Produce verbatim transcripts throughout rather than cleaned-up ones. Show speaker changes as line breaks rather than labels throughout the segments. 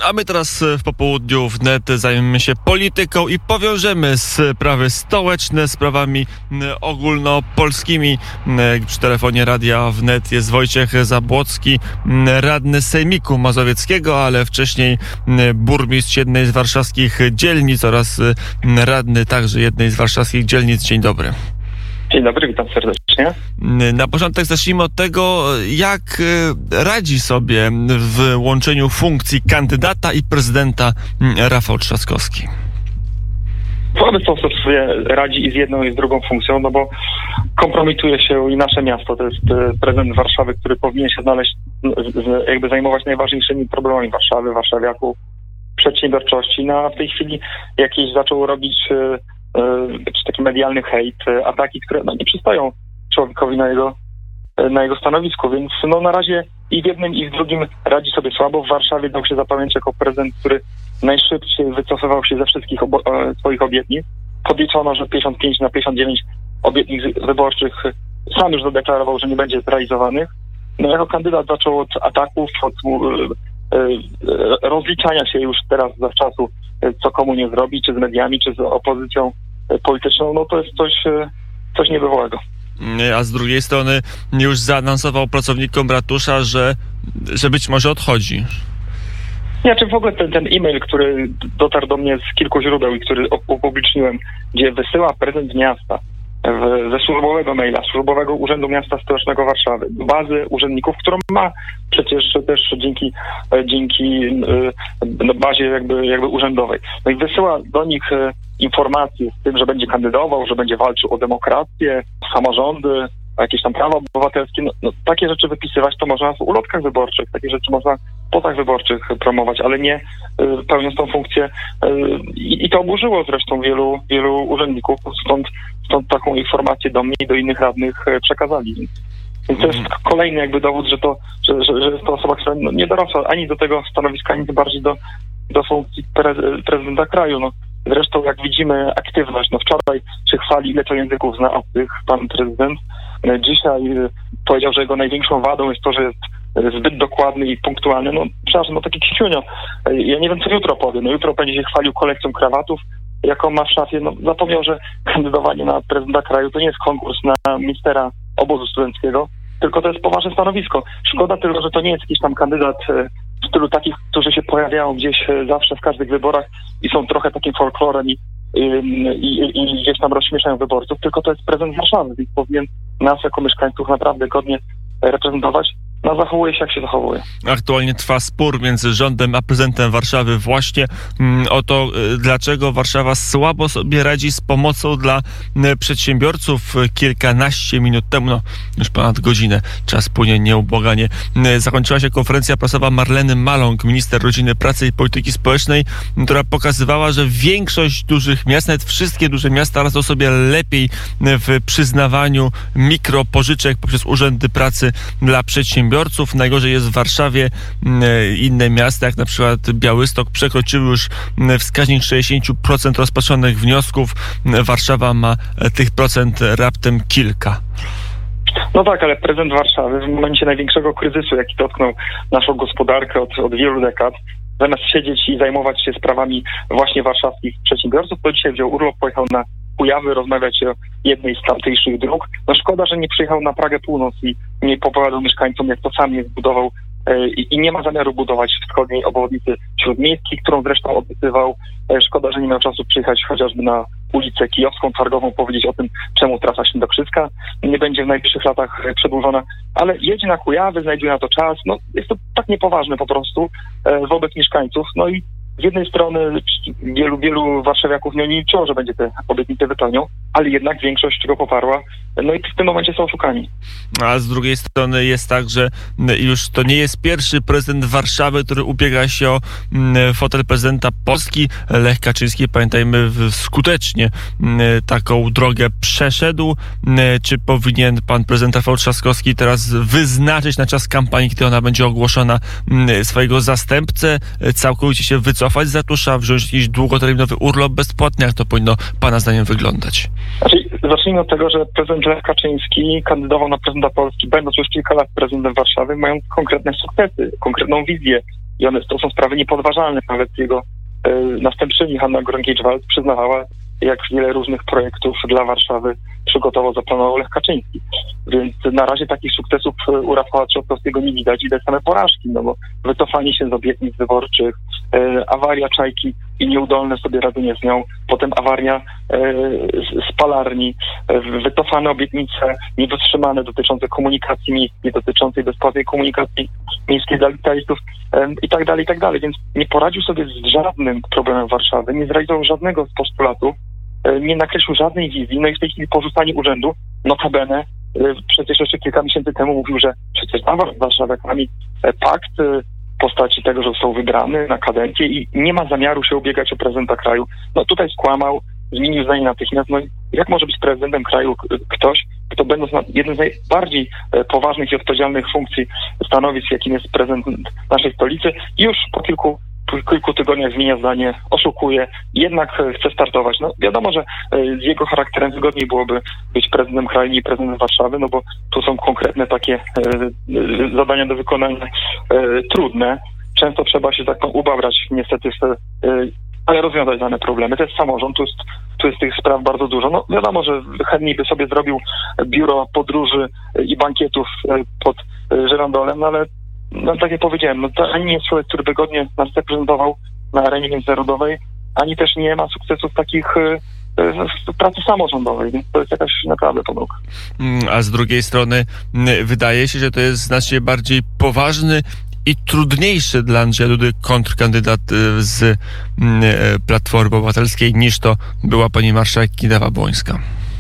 A my teraz w popołudniu wnet zajmiemy się polityką i powiążemy sprawy stołeczne z sprawami ogólnopolskimi. Przy telefonie Radia Wnet jest Wojciech Zabłocki, radny Sejmiku Mazowieckiego, ale wcześniej burmistrz jednej z warszawskich dzielnic oraz radny także jednej z warszawskich dzielnic. Dzień dobry.
Dzień dobry, witam serdecznie.
Na początek zacznijmy od tego, jak radzi sobie w łączeniu funkcji kandydata i prezydenta Rafał Trzaskowski.
Słaby sposób sobie radzi i z jedną i z drugą funkcją, no bo kompromituje się i nasze miasto. To jest prezydent Warszawy, który powinien się znaleźć, jakby zajmować najważniejszymi problemami Warszawy, warszawiaków, przedsiębiorczości. No a w tej chwili jakieś zaczął robić czy taki medialny hejt, ataki, które no, nie przystają człowiekowi na jego, na jego stanowisku, więc no na razie i w jednym i w drugim radzi sobie słabo. W Warszawie dał się zapamiętać jako prezydent, który najszybciej wycofywał się ze wszystkich obo- swoich obietnic. Podliczono, że pięćdziesiąt pięć na pięćdziesiąt dziewięć obietnic wyborczych sam już zadeklarował, że nie będzie zrealizowanych. No jako kandydat zaczął od ataków, od e, e, rozliczania się już teraz zawczasu, co komu nie zrobi, czy z mediami, czy z opozycją polityczną. No to jest coś, coś niebywałego.
A z drugiej strony już zaanonsował pracownikom ratusza, że, że być może odchodzi.
Ja, czy w ogóle ten, ten e-mail, który dotarł do mnie z kilku źródeł i który upubliczniłem, gdzie wysyła prezydent miasta w, ze służbowego maila, służbowego Urzędu Miasta Stołecznego Warszawy, bazy urzędników, którą ma przecież też dzięki, dzięki no, bazie jakby, jakby urzędowej. No i wysyła do nich informacje z tym, że będzie kandydował, że będzie walczył o demokrację, samorządy, o jakieś tam prawa obywatelskie. No, no, takie rzeczy wypisywać to można w ulotkach wyborczych, takie rzeczy można w potach wyborczych promować, ale nie y, pełniąc tą funkcję. Y, I to oburzyło zresztą wielu, wielu urzędników, stąd, stąd taką informację do mnie i do innych radnych przekazali. Więc to jest kolejny jakby dowód, że to, że, że, że jest to osoba, która no, nie dorosła ani do tego stanowiska, ani tym bardziej do, do funkcji pre, prezydenta kraju. No. Zresztą jak widzimy aktywność, no wczoraj się chwali, ile to języków zna obcych pan prezydent. Dzisiaj powiedział, że jego największą wadą jest to, że jest zbyt dokładny i punktualny. No przepraszam, no taki kisiunio. Ja nie wiem, co jutro powie. No jutro będzie się chwalił kolekcją krawatów, jaką ma w szafie. No zapomniał, że kandydowanie na prezydenta kraju to nie jest konkurs na ministera obozu studenckiego, tylko to jest poważne stanowisko. Szkoda tylko, że to nie jest jakiś tam kandydat w stylu takich, którzy się pojawiają gdzieś zawsze w każdych wyborach i są trochę takim folklorem i, i, i gdzieś tam rozśmieszają wyborców, tylko to jest prezydent Warszawy, więc powinien nas jako mieszkańców naprawdę godnie reprezentować. No zachowuje się, jak się zachowuje.
Aktualnie trwa spór między rządem a prezydentem Warszawy właśnie mm, o to, dlaczego Warszawa słabo sobie radzi z pomocą dla y, przedsiębiorców. Kilkanaście minut temu, no już ponad godzinę, czas płynie nieubłaganie, y, zakończyła się konferencja prasowa Marleny Maląg, minister rodziny, pracy i polityki społecznej, która pokazywała, że większość dużych miast, nawet wszystkie duże miasta radzą sobie lepiej w przyznawaniu mikropożyczek poprzez urzędy pracy dla przedsiębiorców. Najgorzej jest w Warszawie. Inne miasta, jak na przykład Białystok, przekroczyły już wskaźnik sześćdziesiąt procent rozpatrzonych wniosków. Warszawa ma tych procent raptem kilka.
No tak, ale prezydent Warszawy w momencie największego kryzysu, jaki dotknął naszą gospodarkę od, od wielu dekad, zamiast siedzieć i zajmować się sprawami właśnie warszawskich przedsiębiorców, to dzisiaj wziął urlop, pojechał na Kujawy, rozmawiać o jednej z tamtejszych dróg. No szkoda, że nie przyjechał na Pragę Północ i nie opowiadał mieszkańcom, jak to sam nie zbudował e, i nie ma zamiaru budować wschodniej obwodnicy śródmiejskiej, którą zresztą obiecywał. E, szkoda, że nie miał czasu przyjechać chociażby na ulicę Kijowską, Targową, powiedzieć o tym, czemu trasa Świętokrzyska nie będzie w najbliższych latach przedłużona, ale jedzie na Kujawy, znajduje na to czas. No jest to tak niepoważne po prostu e, wobec mieszkańców. No i z jednej strony wielu, wielu warszawiaków nie liczyło, że będzie te obietnice wypełnią, ale jednak większość go poparła. No i w tym momencie są oszukani.
A z drugiej strony jest tak, że już to nie jest pierwszy prezydent Warszawy, który ubiega się o fotel prezydenta Polski. Lech Kaczyński, pamiętajmy, skutecznie taką drogę przeszedł. Czy powinien pan prezydent Rafał Trzaskowski teraz wyznaczyć na czas kampanii, kiedy ona będzie ogłoszona, swojego zastępcę, całkowicie się wycofać z ratusza, wziąć jakiś długoterminowy urlop bezpłatny? Jak to powinno pana zdaniem wyglądać?
Znaczy, zacznijmy od tego, że prezydent Lech Kaczyński kandydował na prezydenta Polski, będąc już kilka lat prezydentem Warszawy, mając konkretne sukcesy, konkretną wizję i one to są sprawy niepodważalne. Nawet jego e, następczyni Hanna Gronkiewicz-Waltz przyznawała, jak wiele różnych projektów dla Warszawy przygotował, zaplanował Lech Kaczyński. Więc na razie takich sukcesów u Rafała Trzaskowskiego nie widać, widać same porażki, no bo wycofanie się z obietnic wyborczych, e, awaria Czajki i nieudolne sobie radzenie z nią, potem awaria e, spalarni, e, wycofane obietnice niedotrzymane dotyczące komunikacji miejskiej, dotyczącej bezpłatnej komunikacji miejskiej dla licealistów e, i tak dalej, i tak dalej. Więc nie poradził sobie z żadnym problemem Warszawy, nie zrealizował żadnego z postulatów, e, nie nakreślił żadnej wizji, no i w tej chwili porzucanie urzędu, notabene, e, przecież jeszcze kilka miesięcy temu mówił, że przecież z Warszawakami e, pakt e, w postaci tego, że został wybrany na kadencję i nie ma zamiaru się ubiegać o prezydenta kraju. No tutaj skłamał, zmienił zdanie natychmiast. No jak może być prezydentem kraju ktoś, kto będąc na jednym z najbardziej poważnych i odpowiedzialnych funkcji, stanowisk, jakim jest prezydent naszej stolicy, już po kilku po kilku tygodniach zmienia zdanie, oszukuje, jednak chce startować. No wiadomo, że z jego charakterem wygodniej byłoby być prezydentem kraju i prezydentem Warszawy, no bo tu są konkretne takie e, zadania do wykonania e, trudne. Często trzeba się tak ubabrać niestety w, e, ale rozwiązać dane problemy. To jest samorząd, tu jest, tu jest tych spraw bardzo dużo. No wiadomo, że chętniej by sobie zrobił biuro podróży i bankietów pod żyrandolem, no ale no tak jak powiedziałem, no to ani nie jest człowiek, który wygodnie nas reprezentował na arenie międzynarodowej, ani też nie ma sukcesów takich w pracy samorządowej, więc to jest jakaś naprawdę pomyłka.
A z drugiej strony wydaje się, że to jest znacznie bardziej poważny i trudniejszy dla Andrzeja Dudy kontrkandydat z Platformy Obywatelskiej niż to była pani marszałek Kidawa-Błońska.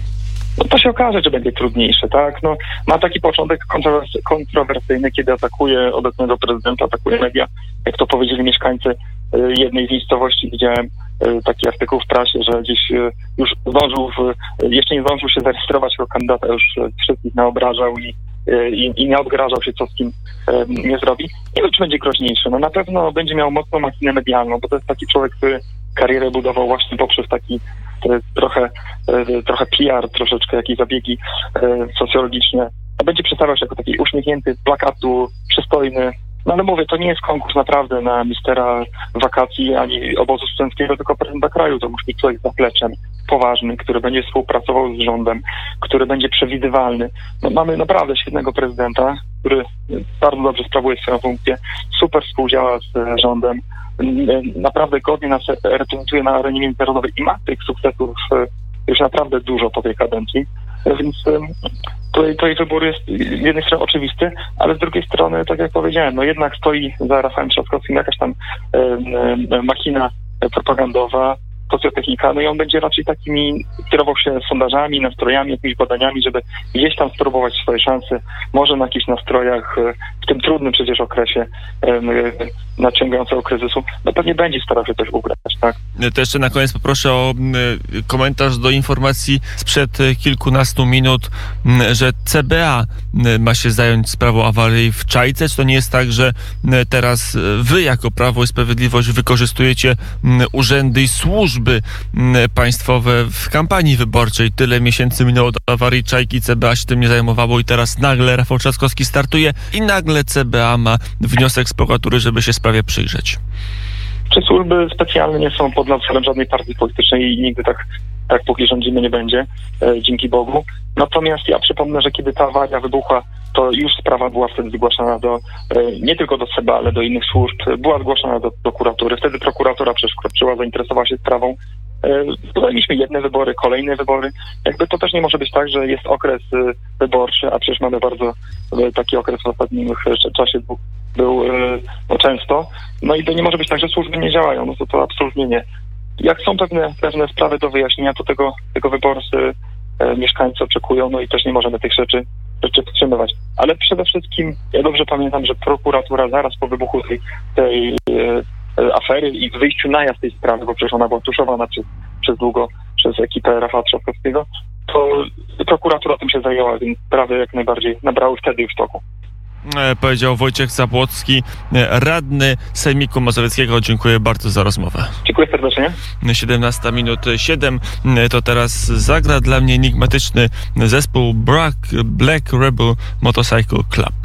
No to się okaże, że będzie trudniejsze, tak? No, ma taki początek kontrowers- kontrowersyjny, kiedy atakuje obecnego prezydenta, atakuje media. Jak to powiedzieli mieszkańcy y, jednej z miejscowości, widziałem y, taki artykuł w prasie, że gdzieś y, już zdążył, w, y, jeszcze nie zdążył się zarejestrować jako kandydata, już y, wszystkich naobrażał i, y, i, i nie odgrażał się, co z kim y, nie zrobi. Nie wiem, czy będzie groźniejszy. No na pewno będzie miał mocną machinę medialną, bo to jest taki człowiek, który karierę budował właśnie poprzez taki trochę, trochę P R, troszeczkę jakieś zabiegi socjologiczne, a będzie przedstawiał się jako taki uśmiechnięty, plakatu, przystojny. No ale mówię, to nie jest konkurs naprawdę na mistera wakacji ani obozu studenckiego, tylko prezydenta kraju. To musi być człowiek z zapleczem, poważny, który będzie współpracował z rządem, który będzie przewidywalny. No, mamy naprawdę świetnego prezydenta, który bardzo dobrze sprawuje swoją funkcję, super współdziała z rządem, naprawdę godnie nas reprezentuje na arenie międzynarodowej i ma tych sukcesów już naprawdę dużo po tej kadencji. Więc tutaj, tutaj wybór jest z jednej strony oczywisty, ale z drugiej strony, tak jak powiedziałem, no jednak stoi za Rafałem Trzaskowskim jakaś tam e, e, machina propagandowa, socjotechnika, no i on będzie raczej takimi, kierował się sondażami, nastrojami, jakimiś badaniami, żeby gdzieś tam spróbować swoje szanse, może na jakichś nastrojach w tym trudnym przecież okresie nadciągającego kryzysu, no pewnie będzie starał się też ugrać, tak?
To jeszcze na koniec poproszę o komentarz do informacji sprzed kilkunastu minut, że C B A ma się zająć sprawą awarii w Czajce. Czy to nie jest tak, że teraz wy jako Prawo i Sprawiedliwość wykorzystujecie urzędy i służby państwowe w kampanii wyborczej? Tyle miesięcy minęło od awarii Czajki, C B A się tym nie zajmowało i teraz nagle Rafał Trzaskowski startuje i nagle C B A ma wniosek z prokuratury, żeby się sprawie przyjrzeć.
Czy służby specjalne nie są pod nadzorem żadnej partii politycznej i nigdy tak, tak póki rządzimy nie będzie, e, dzięki Bogu. Natomiast ja przypomnę, że kiedy ta awaria wybuchła, to już sprawa była wtedy zgłaszana do, e, nie tylko do C B A, ale do innych służb, była zgłaszana do prokuratury. Wtedy prokuratura przeszkroczyła, zainteresowała się sprawą. Tutaj mieliśmy jedne wybory, kolejne wybory. Jakby to też nie może być tak, że jest okres wyborczy, a przecież mamy bardzo taki okres w ostatnim czasie był no, często. No i to nie może być tak, że służby nie działają. No to, to absolutnie nie. Jak są pewne, pewne sprawy do wyjaśnienia, to tego, tego wyborcy e, mieszkańcy oczekują, no i też nie możemy tych rzeczy, rzeczy podtrzymywać. Ale przede wszystkim ja dobrze pamiętam, że prokuratura zaraz po wybuchu tej, tej e, afery i wyjściu na jaw tej sprawy, bo przecież ona była tuszowana przez, przez długo przez ekipę Rafała Trzaskowskiego, to prokuratura tym się zajęła, więc sprawy jak najbardziej nabrały wtedy już toku.
Powiedział Wojciech Zabłocki, radny Sejmiku Mazowieckiego. Dziękuję bardzo za rozmowę.
Dziękuję serdecznie.
siedemnasta minut siedem. To teraz zagra dla mnie enigmatyczny zespół Black, Black Rebel Motorcycle Club.